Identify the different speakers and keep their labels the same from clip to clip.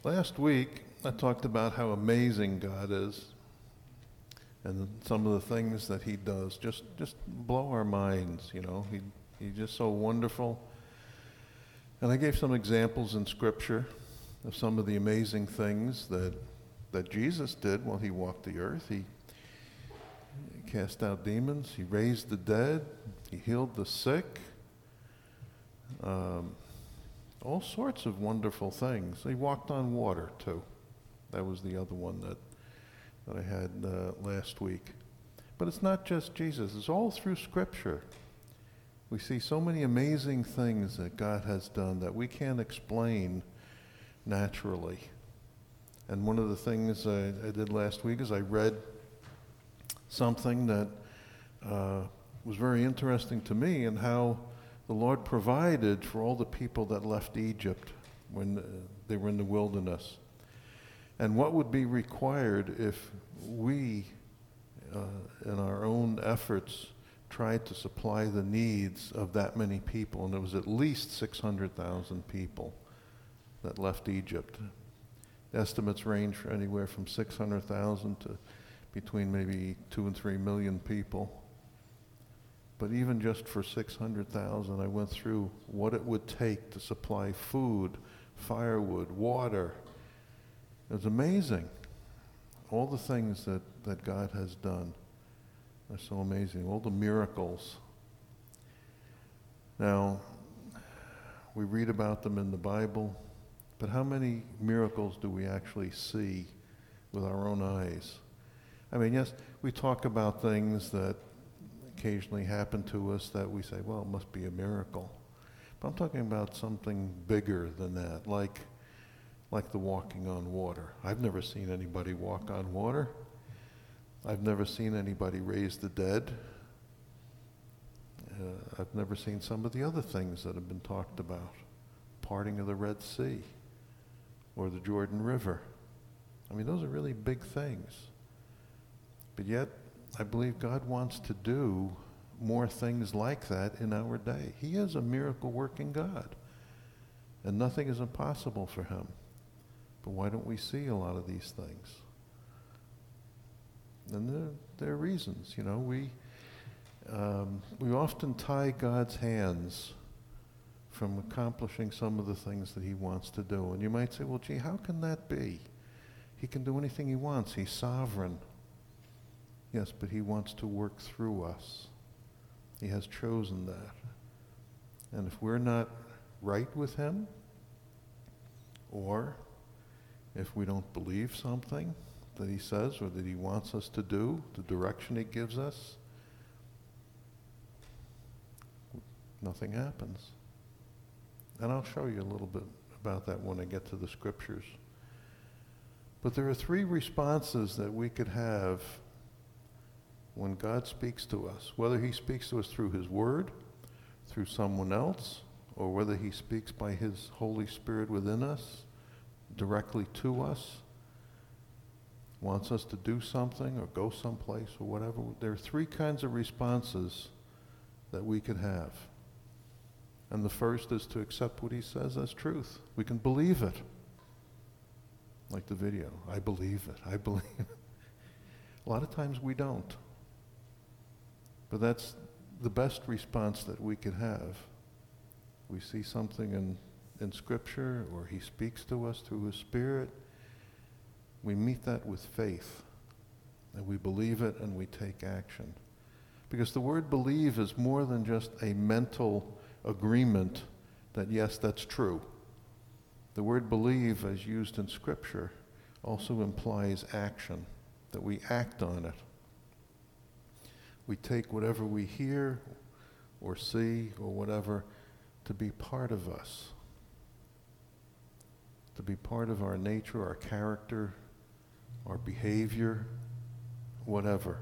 Speaker 1: Last week, I talked about how amazing God is and some of the things that He does just blow our minds, you know. He's just so wonderful. And I gave some examples in Scripture of some of the amazing things that Jesus did while He walked the earth. He cast out demons, He raised the dead, He healed the sick, all sorts of wonderful things. He walked on water, too. That was the other one that I had last week. But it's not just Jesus. It's all through Scripture. We see so many amazing things that God has done that we can't explain naturally. And one of the things I did last week is I read something that was very interesting to me, and how the Lord provided for all the people that left Egypt when they were in the wilderness. And what would be required if we, in our own efforts, tried to supply the needs of that many people. And there was at least 600,000 people that left Egypt. Estimates range for anywhere from 600,000 to between maybe 2 and 3 million people. But even just for 600,000, I went through what it would take to supply food, firewood, water. It was amazing. All the things that God has done are so amazing. All the miracles. Now, we read about them in the Bible, but how many miracles do we actually see with our own eyes? I mean, yes, we talk about things that occasionally happen to us that we say, well, it must be a miracle. But I'm talking about something bigger than that, like the walking on water. I've never seen anybody walk on water. I've never seen anybody raise the dead. I've never seen some of the other things that have been talked about. Parting of the Red Sea or the Jordan River. I mean, those are really big things. But yet, I believe God wants to do more things like that in our day. He is a miracle-working God, and nothing is impossible for Him. But why don't we see a lot of these things? And there are reasons, you know. We often tie God's hands from accomplishing some of the things that He wants to do. And you might say, well, gee, how can that be? He can do anything He wants. He's sovereign. Yes, but He wants to work through us. He has chosen that. And if we're not right with Him, or if we don't believe something that He says or that He wants us to do, the direction He gives us, nothing happens. And I'll show you a little bit about that when I get to the Scriptures. But there are 3 responses that we could have when God speaks to us, whether He speaks to us through His Word, through someone else, or whether He speaks by His Holy Spirit within us, directly to us, wants us to do something or go someplace or whatever. There are 3 kinds of responses that we could have. And the first is to accept what He says as truth. We can believe it. Like the video, I believe it, I believe it. A lot of times we don't. But that's the best response that we could have. We see something in Scripture, or He speaks to us through His Spirit. We meet that with faith, and we believe it, and we take action. Because the word believe is more than just a mental agreement that, yes, that's true. The word believe, as used in Scripture, also implies action, that we act on it. We take whatever we hear or see or whatever to be part of us, to be part of our nature, our character, our behavior, whatever.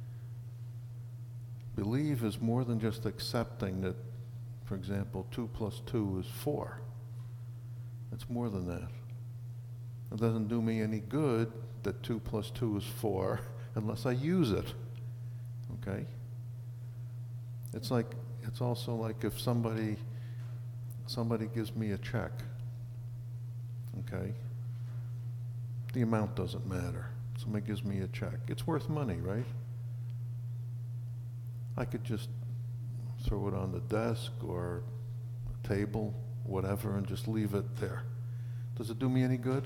Speaker 1: Believe is more than just accepting that, for example, 2 plus 2 is 4. It's more than that. It doesn't do me any good that 2 plus 2 is 4 unless I use it. Okay? It's also like if somebody gives me a check, okay? the amount doesn't matter. Somebody gives me a check. It's worth money, right? I could just throw it on the desk or a table, whatever, and just leave it there. Does it do me any good?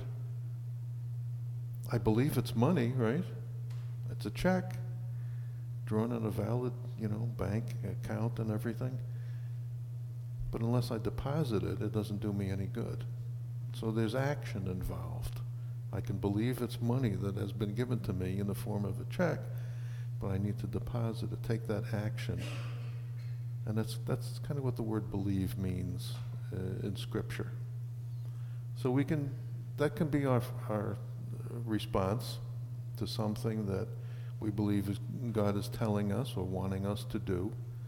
Speaker 1: I believe it's money, right? It's a check, drawn on a valid, bank account and everything. But unless I deposit it, it doesn't do me any good. So there's action involved. I can believe it's money that has been given to me in the form of a check, but I need to deposit it, take that action. And that's kind of what the word believe means in Scripture. So that can be our response to something that we believe God is telling us or wanting us to do.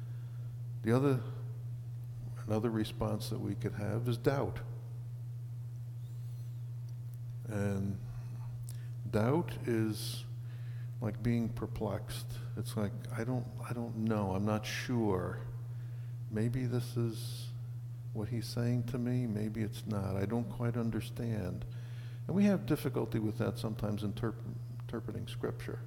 Speaker 1: Another response that we could have is doubt. And doubt is like being perplexed. It's like, I don't know, I'm not sure. Maybe this is what he's saying to me, maybe it's not. I don't quite understand. And we have difficulty with that sometimes interpreting Scripture.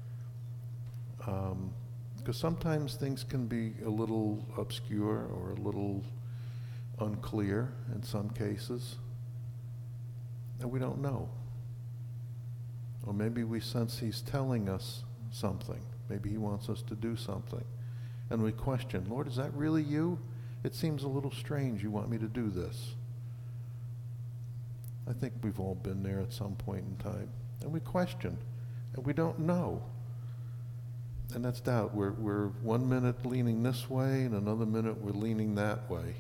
Speaker 1: Because sometimes things can be a little obscure or a little unclear in some cases, and we don't know. Or maybe we sense he's telling us something. Maybe he wants us to do something. And we question, Lord, is that really you? It seems a little strange you want me to do this. I think we've all been there at some point in time. And we question, and we don't know. And that's doubt. We're 1 minute leaning this way, and another minute we're leaning that way.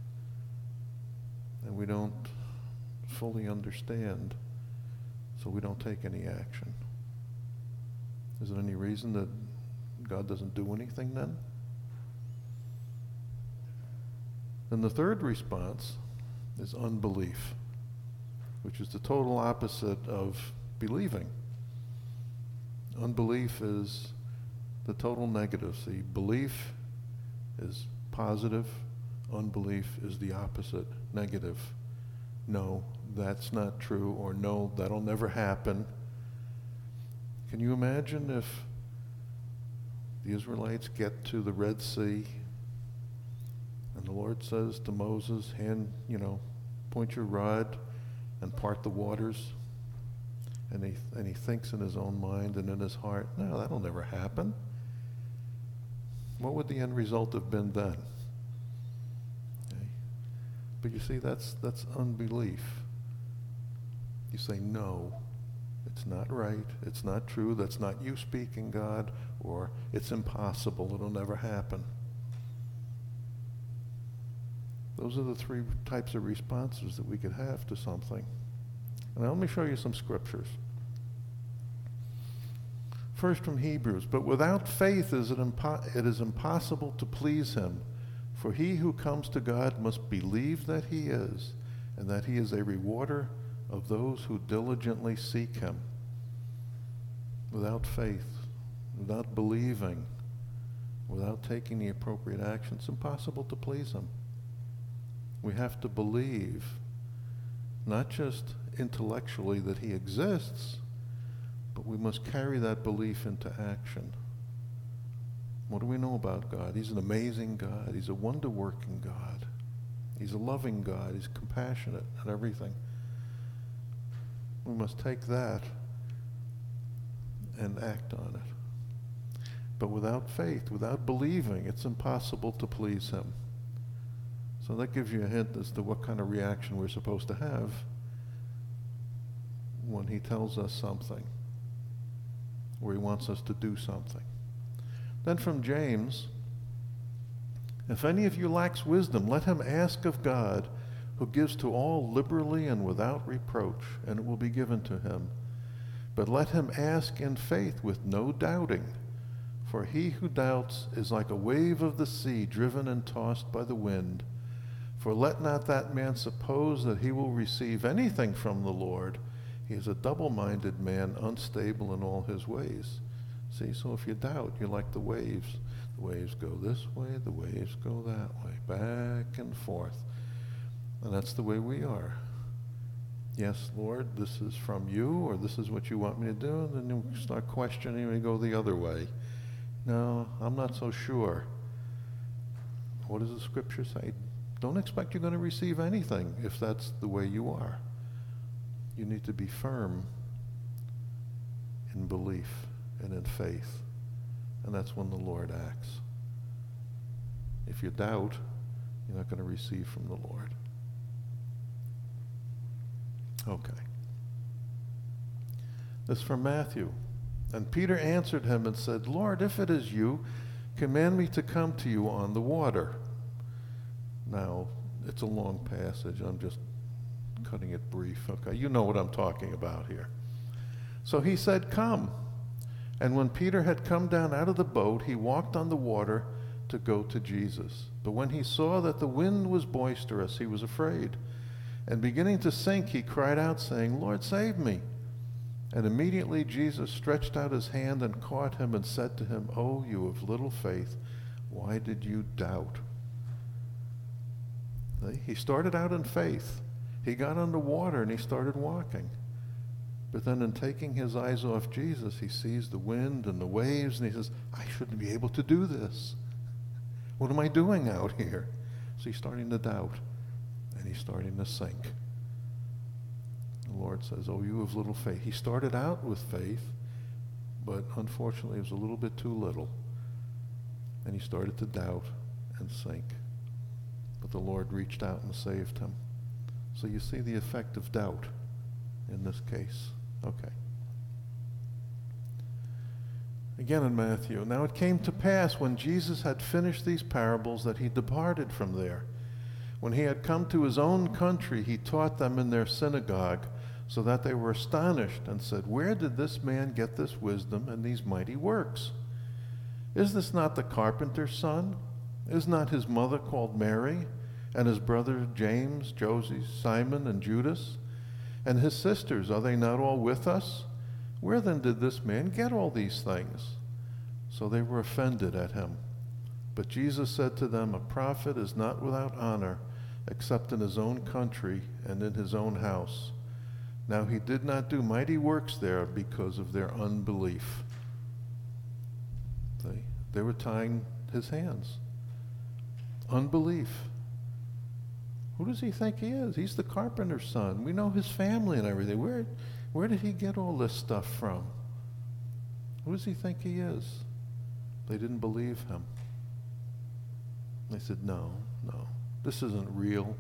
Speaker 1: And we don't fully understand, so we don't take any action. Is there any reason that God doesn't do anything then? And the third response is unbelief, which is the total opposite of believing. Unbelief is the total negative. See, belief is positive, unbelief is the opposite, negative. No, that's not true, or no, that'll never happen. Can you imagine if the Israelites get to the Red Sea and the Lord says to Moses, point your rod and part the waters, and he thinks in his own mind and in his heart, no, that'll never happen. What would the end result have been then? Okay. But you see, that's unbelief. You say, no, it's not right, it's not true, that's not you speaking, God, or it's impossible, it'll never happen. Those are the three types of responses that we could have to something. And let me show you some scriptures. First from Hebrews, but without faith it is impossible to please him, for he who comes to God must believe that he is, and that he is a rewarder of those who diligently seek him. Without faith, without believing, without taking the appropriate action, it's impossible to please him. We have to believe, not just intellectually that he exists, but we must carry that belief into action. What do we know about God? He's an amazing God. He's a wonder-working God. He's a loving God. He's compassionate and everything. We must take that and act on it. But without faith, without believing, it's impossible to please him. So that gives you a hint as to what kind of reaction we're supposed to have when he tells us something, or he wants us to do something. Then from James, if any of you lacks wisdom, let him ask of God, who gives to all liberally and without reproach, and it will be given to him. But let him ask in faith with no doubting, for he who doubts is like a wave of the sea driven and tossed by the wind. For let not that man suppose that he will receive anything from the Lord. He is a double-minded man, unstable in all his ways. See, so if you doubt, you're like the waves. The waves go this way, the waves go that way, back and forth. And that's the way we are. yes, Lord, this is from you, or this is what you want me to do, and then you start questioning and go the other way. No, I'm not so sure. What does the scripture say? Don't expect you're going to receive anything if that's the way you are. You need to be firm in belief and in faith. And that's when the Lord acts. If you doubt, you're not going to receive from the Lord. Okay. This is from Matthew. And Peter answered him and said, Lord, if it is you, command me to come to you on the water. Now, it's a long passage. I'm just cutting it brief. Okay, you know what I'm talking about here. So he said, come. And when Peter had come down out of the boat, he walked on the water to go to Jesus. But when he saw that the wind was boisterous, he was afraid. And beginning to sink, he cried out, saying, Lord, save me. And immediately Jesus stretched out his hand and caught him and said to him, Oh, you of little faith, why did you doubt? He started out in faith. He got on the water and he started walking. But then in taking his eyes off Jesus, he sees the wind and the waves and he says, I shouldn't be able to do this. What am I doing out here? So he's starting to doubt and he's starting to sink. The Lord says, oh, you of little faith. He started out with faith, but unfortunately it was a little bit too little. And he started to doubt and sink. But the Lord reached out and saved him. So you see the effect of doubt in this case. Okay. Again in Matthew. Now it came to pass when Jesus had finished these parables that he departed from there. When he had come to his own country, he taught them in their synagogue, so that they were astonished and said, Where did this man get this wisdom and these mighty works? Is this not the carpenter's son? Is not his mother called Mary, and his brother James, Joseph, Simon, and Judas? And his sisters, are they not all with us? Where then did this man get all these things? So they were offended at him. But Jesus said to them, A prophet is not without honor, except in his own country and in his own house. Now he did not do mighty works there because of their unbelief. They were tying his hands. Unbelief. Who does he think he is? He's the carpenter's son. We know his family and everything. Where did he get all this stuff from? Who does he think he is? They didn't believe him. They said, no, this isn't real.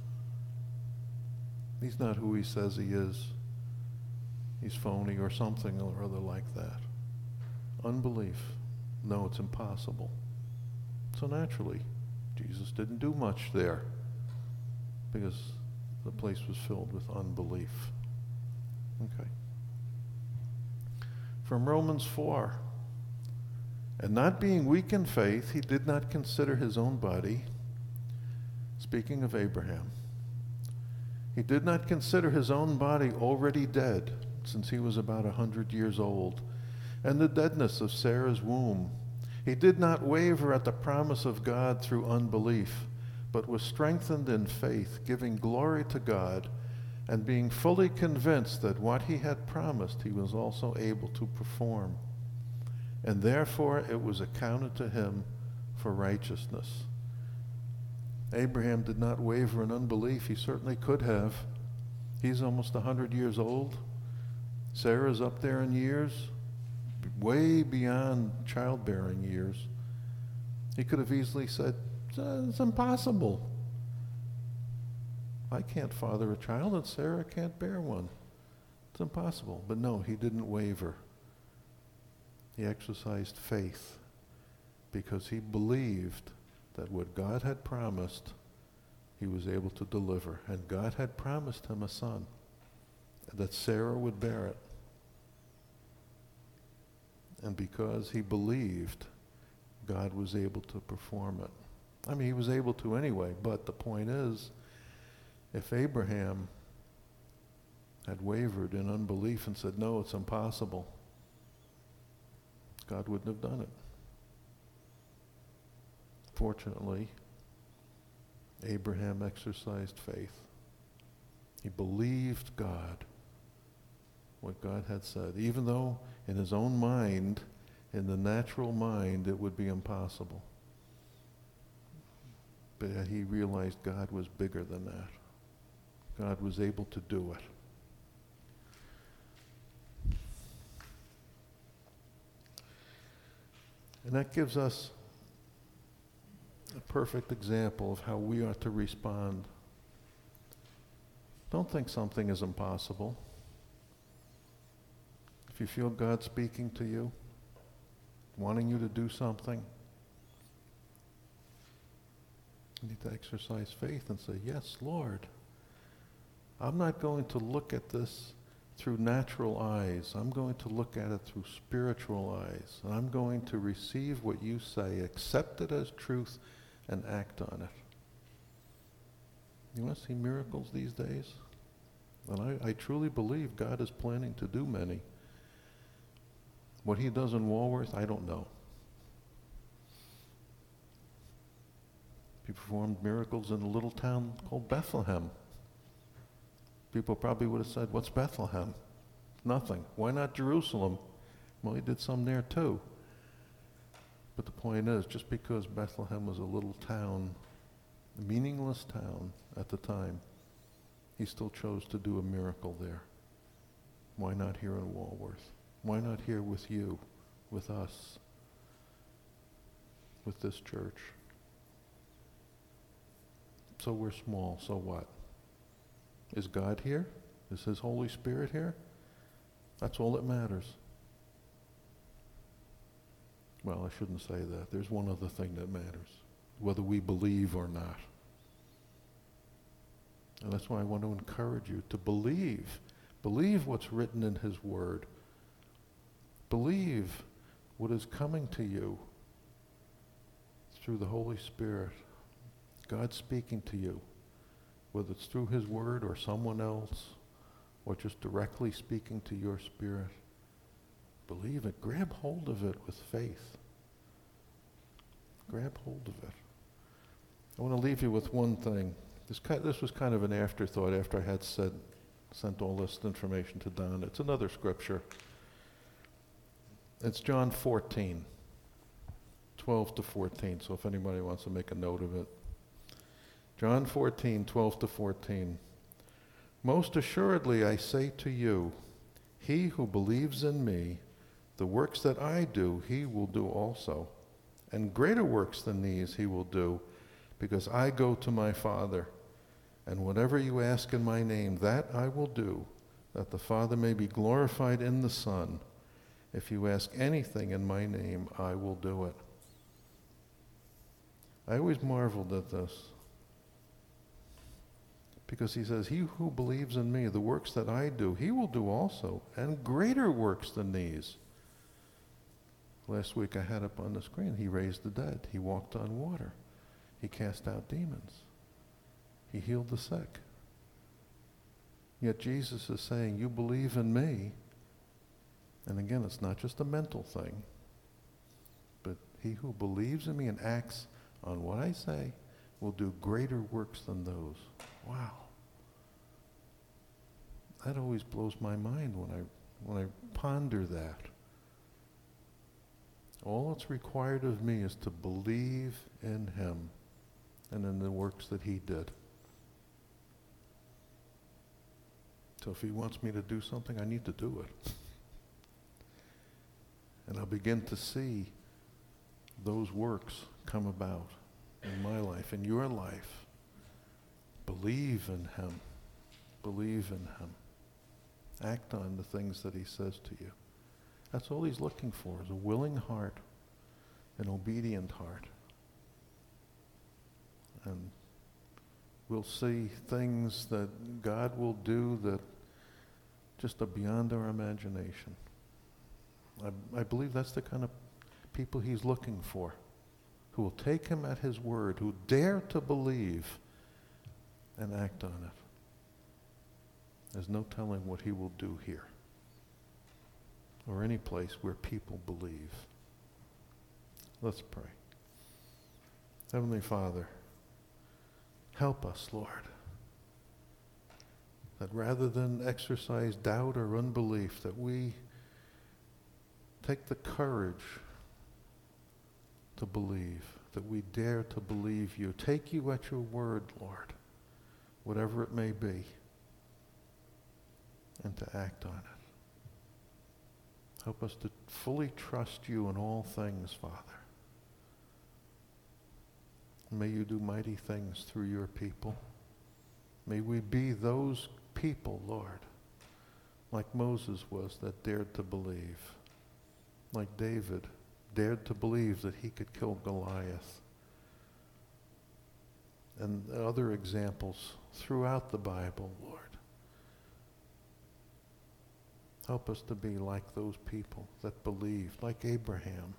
Speaker 1: He's not who he says he is. He's phony or something or other like that. Unbelief. No, it's impossible. So naturally, Jesus didn't do much there because the place was filled with unbelief. Okay. From Romans 4. And not being weak in faith, he did not consider his own body. Speaking of Abraham. He did not consider his own body already dead, since he was about 100 years old, and the deadness of Sarah's womb. He did not waver at the promise of God through unbelief, but was strengthened in faith, giving glory to God, and being fully convinced that what he had promised he was also able to perform. And therefore it was accounted to him for righteousness. Abraham did not waver in unbelief. He certainly could have. He's almost 100 years old. Sarah's up there in years, way beyond childbearing years. He could have easily said, it's impossible. I can't father a child and Sarah can't bear one. It's impossible. But no, he didn't waver. He exercised faith because he believed that what God had promised, he was able to deliver. And God had promised him a son, that Sarah would bear it. And because he believed, God was able to perform it. I mean, he was able to anyway, but the point is, if Abraham had wavered in unbelief and said, no, it's impossible, God wouldn't have done it. Fortunately, Abraham exercised faith. He believed God, what God had said, even though in his own mind, in the natural mind, it would be impossible. But yet he realized God was bigger than that. God was able to do it. And that gives us a perfect example of how we are to respond. Don't think something is impossible. If you feel God speaking to you, wanting you to do something, you need to exercise faith and say, yes, Lord. I'm not going to look at this through natural eyes. I'm going to look at it through spiritual eyes. And I'm going to receive what you say, accept it as truth, and act on it. You want to see miracles these days? And I truly believe God is planning to do many. What he does in Walworth, I don't know. He performed miracles in a little town called Bethlehem. People probably would have said, what's Bethlehem? Nothing. Why not Jerusalem? Well, he did some there too. But the point is, just because Bethlehem was a little town, a meaningless town at the time, he still chose to do a miracle there. Why not here in Walworth? Why not here with you, with us, with this church? So we're small, so what? Is God here? Is his Holy Spirit here? That's all that matters. Well, I shouldn't say that. There's one other thing that matters, whether we believe or not. And that's why I want to encourage you to believe. Believe what's written in his word. Believe what is coming to you through the Holy Spirit. God speaking to you, whether it's through his word or someone else, or just directly speaking to your spirit. Believe it. Grab hold of it with faith. Grab hold of it. I want to leave you with one thing. This was kind of an afterthought after I had sent all this information to Don. It's another scripture. It's John 14, 12 to 14. So if anybody wants to make a note of it. John 14, 12 to 14. Most assuredly I say to you, he who believes in me, the works that I do, he will do also. And greater works than these he will do, because I go to my Father. And whatever you ask in my name, that I will do, that the Father may be glorified in the Son. If you ask anything in my name, I will do it. I always marveled at this. Because he says, he who believes in me, the works that I do, he will do also, and greater works than these. Last week I had up on the screen, he raised the dead, he walked on water, he cast out demons, he healed the sick. Yet Jesus is saying, you believe in me, and again, it's not just a mental thing, but he who believes in me and acts on what I say will do greater works than those. Wow. That always blows my mind when I ponder that. All that's required of me is to believe in him and in the works that he did. So if he wants me to do something, I need to do it. And I'll begin to see those works come about in my life, in your life. Believe in him. Believe in him. Act on the things that he says to you. That's all he's looking for, is a willing heart, an obedient heart. And we'll see things that God will do that just are beyond our imagination. I believe that's the kind of people he's looking for, who will take him at his word, who dare to believe and act on it. There's no telling what he will do here or any place where people believe. Let's pray. Heavenly Father, help us, Lord. that rather than exercise doubt or unbelief, that we take the courage to believe, that we dare to believe you, take you at your word, Lord, whatever it may be, and to act on it. Help us to fully trust you in all things, Father. May you do mighty things through your people. May we be those people, Lord, like Moses was, that dared to believe, like David dared to believe that he could kill Goliath, and other examples throughout the Bible, Lord. Help us to be like those people that believed, like Abraham.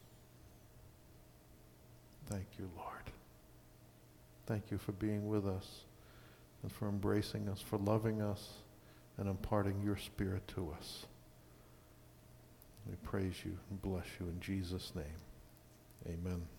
Speaker 1: Thank you, Lord. Thank you for being with us and for embracing us, for loving us and imparting your Spirit to us. We praise you and bless you in Jesus' name. Amen.